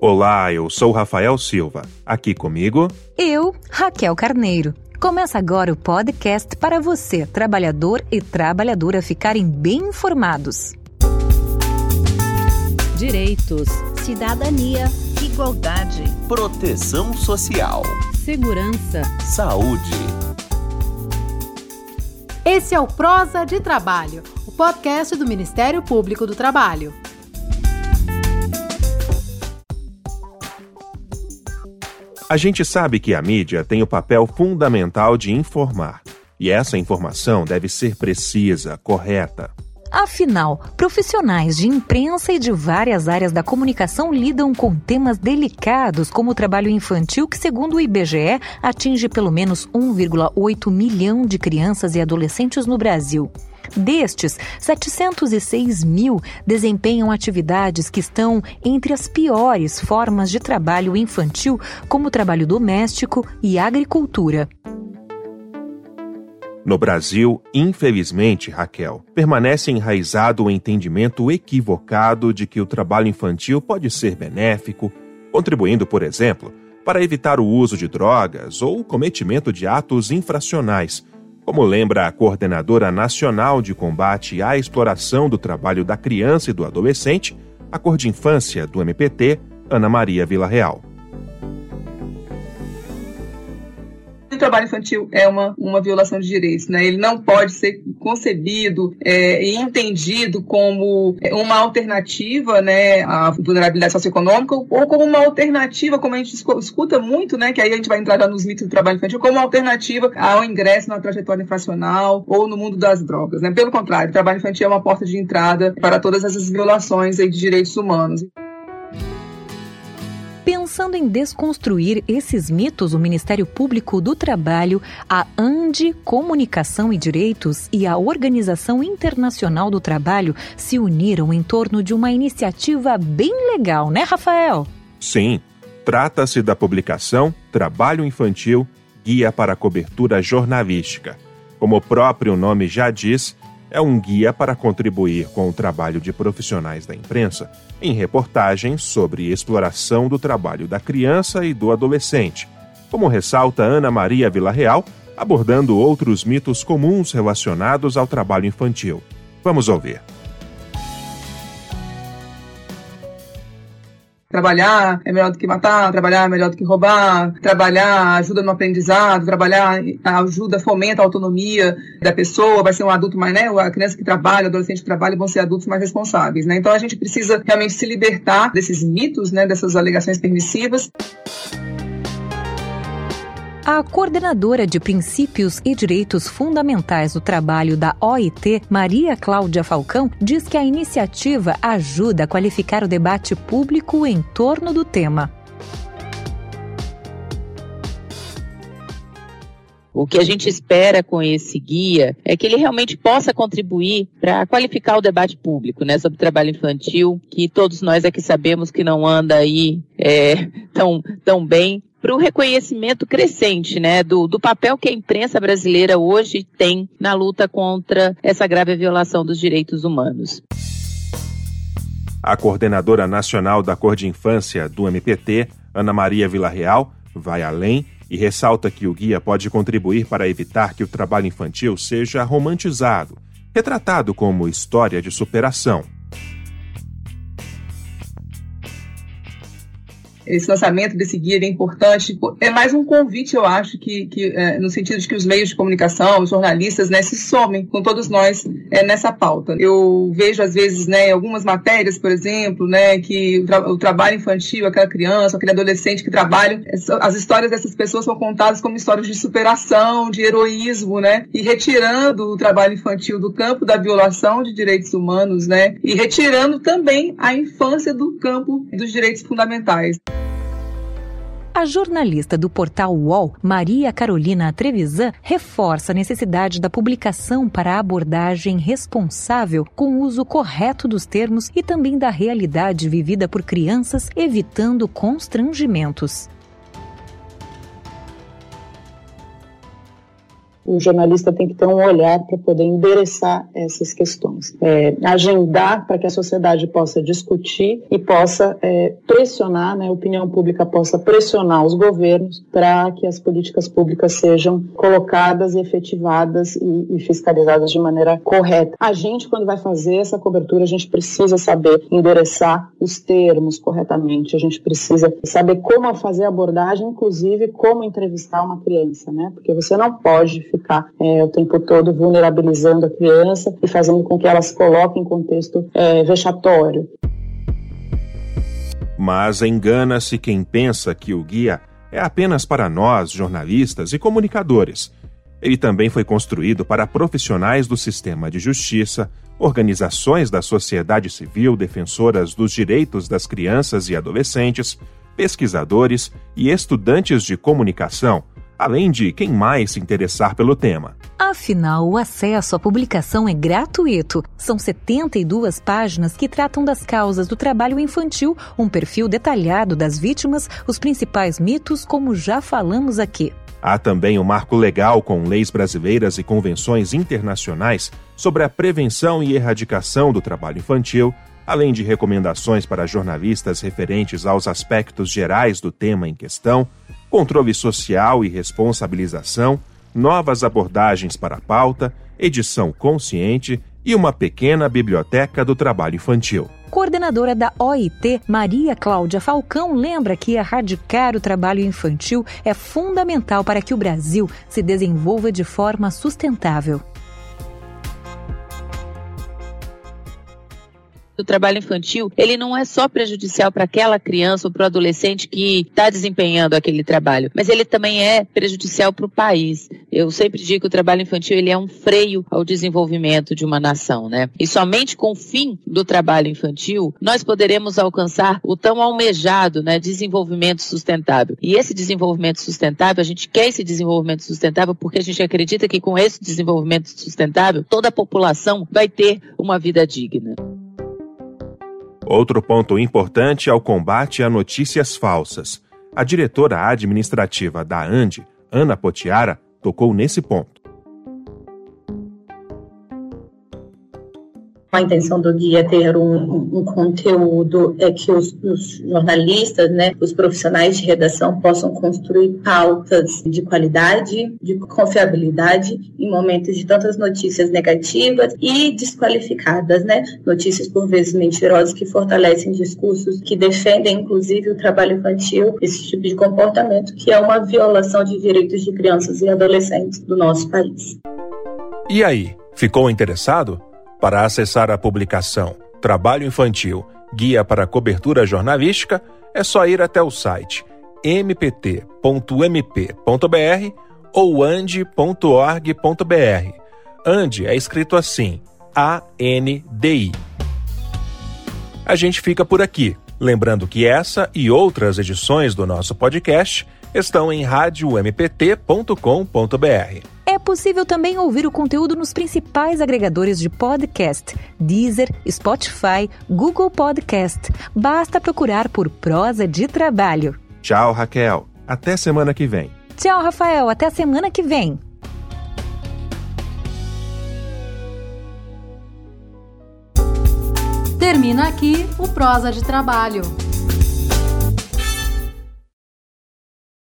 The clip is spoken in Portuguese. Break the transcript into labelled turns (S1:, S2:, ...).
S1: Olá, eu sou Rafael Silva. Aqui comigo...
S2: Eu, Raquel Carneiro. Começa agora o podcast para você, trabalhador e trabalhadora, ficarem bem informados.
S3: Direitos, cidadania,
S4: igualdade, proteção social,
S3: segurança,
S4: saúde.
S5: Esse é o Prosa de Trabalho, o podcast do Ministério Público do Trabalho.
S1: A gente sabe que a mídia tem o papel fundamental de informar. E essa informação deve ser precisa, correta.
S2: Afinal, profissionais de imprensa e de várias áreas da comunicação lidam com temas delicados, como o trabalho infantil, que, segundo o IBGE, atinge pelo menos 1,8 milhão de crianças e adolescentes no Brasil. Destes, 706 mil desempenham atividades que estão entre as piores formas de trabalho infantil, como trabalho doméstico e agricultura.
S1: No Brasil, infelizmente, Raquel, permanece enraizado o entendimento equivocado de que o trabalho infantil pode ser benéfico, contribuindo, por exemplo, para evitar o uso de drogas ou o cometimento de atos infracionais, como lembra a Coordenadora Nacional de Combate à Exploração do Trabalho da Criança e do Adolescente, a Cor de Infância do MPT, Ana Maria Villarreal.
S6: O trabalho infantil é uma violação de direitos, né? Ele não pode ser concebido e entendido como uma alternativa, né, à vulnerabilidade socioeconômica ou como uma alternativa, como a gente escuta muito, né, que aí a gente vai entrar já nos mitos do trabalho infantil, como uma alternativa ao ingresso na trajetória infracional ou no mundo das drogas, né? Pelo contrário, o trabalho infantil é uma porta de entrada para todas essas violações aí de direitos humanos.
S2: Pensando em desconstruir esses mitos, o Ministério Público do Trabalho, a ANDI Comunicação e Direitos e a Organização Internacional do Trabalho se uniram em torno de uma iniciativa bem legal, né, Rafael?
S1: Sim, trata-se da publicação Trabalho Infantil, Guia para a Cobertura Jornalística. Como o próprio nome já diz, é um guia para contribuir com o trabalho de profissionais da imprensa em reportagens sobre exploração do trabalho da criança e do adolescente, como ressalta Ana Maria Villarreal, abordando outros mitos comuns relacionados ao trabalho infantil. Vamos ouvir.
S6: Trabalhar é melhor do que matar, trabalhar é melhor do que roubar, trabalhar ajuda no aprendizado, trabalhar ajuda, fomenta a autonomia da pessoa, vai ser um adulto mais, né? A criança que trabalha, o adolescente que trabalha vão ser adultos mais responsáveis, né? Então a gente precisa realmente se libertar desses mitos, né? Dessas alegações permissivas.
S2: A coordenadora de Princípios e Direitos Fundamentais do Trabalho da OIT, Maria Cláudia Falcão, diz que a iniciativa ajuda a qualificar o debate público em torno do tema.
S7: O que a gente espera com esse guia é que ele realmente possa contribuir para qualificar o debate público, né, sobre o trabalho infantil, que todos nós aqui sabemos que não anda aí tão bem, para o reconhecimento crescente, né, do papel que a imprensa brasileira hoje tem na luta contra essa grave violação dos direitos humanos.
S1: A coordenadora nacional da Cor de Infância do MPT, Ana Maria Villarreal, vai além e ressalta que o guia pode contribuir para evitar que o trabalho infantil seja romantizado, retratado como história de superação.
S6: Esse lançamento desse guia é importante, é mais um convite, eu acho, no sentido de que os meios de comunicação, os jornalistas, né, se somem com todos nós nessa pauta. Eu vejo, às vezes, né, algumas matérias, por exemplo, né, que o trabalho infantil, aquela criança, aquele adolescente que trabalha, as histórias dessas pessoas são contadas como histórias de superação, de heroísmo, né, e retirando o trabalho infantil do campo da violação de direitos humanos, né, e retirando também a infância do campo dos direitos fundamentais.
S2: A jornalista do portal UOL, Maria Carolina Trevisan, reforça a necessidade da publicação para a abordagem responsável com o uso correto dos termos e também da realidade vivida por crianças, evitando constrangimentos.
S8: o jornalista tem que ter um olhar para poder endereçar essas questões. Agendar para que a sociedade possa discutir e possa pressionar, né, a opinião pública possa pressionar os governos para que as políticas públicas sejam colocadas e efetivadas e fiscalizadas de maneira correta. A gente, quando vai fazer essa cobertura, a gente precisa saber endereçar os termos corretamente, a gente precisa saber como fazer a abordagem, inclusive como entrevistar uma criança, né? Porque você não pode ficar o tempo todo vulnerabilizando a criança e fazendo com que ela se coloque em contexto vexatório.
S1: Mas engana-se quem pensa que o guia é apenas para nós, jornalistas e comunicadores. Ele também foi construído para profissionais do sistema de justiça, organizações da sociedade civil defensoras dos direitos das crianças e adolescentes, pesquisadores e estudantes de comunicação, além de quem mais se interessar pelo tema.
S2: Afinal, o acesso à publicação é gratuito. São 72 páginas que tratam das causas do trabalho infantil, um perfil detalhado das vítimas, os principais mitos, como já falamos aqui.
S1: Há também um marco legal com leis brasileiras e convenções internacionais sobre a prevenção e erradicação do trabalho infantil, além de recomendações para jornalistas referentes aos aspectos gerais do tema em questão, controle social e responsabilização, novas abordagens para a pauta, edição consciente e uma pequena biblioteca do trabalho infantil.
S2: Coordenadora da OIT, Maria Cláudia Falcão, lembra que erradicar o trabalho infantil é fundamental para que o Brasil se desenvolva de forma sustentável.
S7: O trabalho infantil, ele não é só prejudicial para aquela criança ou para o adolescente que está desempenhando aquele trabalho, mas ele também é prejudicial para o país. Eu sempre digo que o trabalho infantil ele é um freio ao desenvolvimento de uma nação, né? E somente com o fim do trabalho infantil, nós poderemos alcançar o tão almejado, né, desenvolvimento sustentável. E esse desenvolvimento sustentável, a gente quer esse desenvolvimento sustentável porque a gente acredita que com esse desenvolvimento sustentável, toda a população vai ter uma vida digna.
S1: Outro ponto importante é o combate a notícias falsas. A diretora administrativa da ANDI, Ana Potiara, tocou nesse ponto.
S9: A intenção do guia é ter um conteúdo que os jornalistas, né, os profissionais de redação possam construir pautas de qualidade, de confiabilidade em momentos de tantas notícias negativas e desqualificadas, né? Notícias por vezes mentirosas que fortalecem discursos que defendem inclusive o trabalho infantil, esse tipo de comportamento que é uma violação de direitos de crianças e adolescentes do nosso país.
S1: E aí, ficou interessado? Para acessar a publicação Trabalho Infantil, Guia para Cobertura Jornalística, é só ir até o site mpt.mp.br ou andi.org.br. Andi é escrito assim, A-N-D-I. A gente fica por aqui, lembrando que essa e outras edições do nosso podcast estão em radiompt.com.br.
S2: É possível também ouvir o conteúdo nos principais agregadores de podcast, Deezer, Spotify, Google Podcast. Basta procurar por Prosa de Trabalho.
S1: Tchau, Raquel. Até semana que vem.
S2: Tchau, Rafael. Até semana que vem.
S5: Termina aqui o Prosa de Trabalho.